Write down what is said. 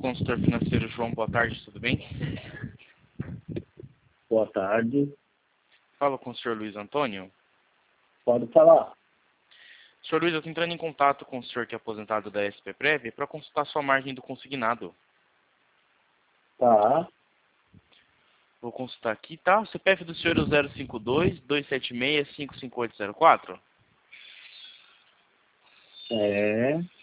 consultor financeiro João, boa tarde, tudo bem? Boa tarde. Fala com o senhor Luiz Antônio. Pode falar. Senhor Luiz, eu estou entrando em contato com o senhor que é aposentado da SPPrev para consultar sua margem do consignado. Tá. Vou consultar aqui, tá? O CPF do senhor é o 052-276-55804. É.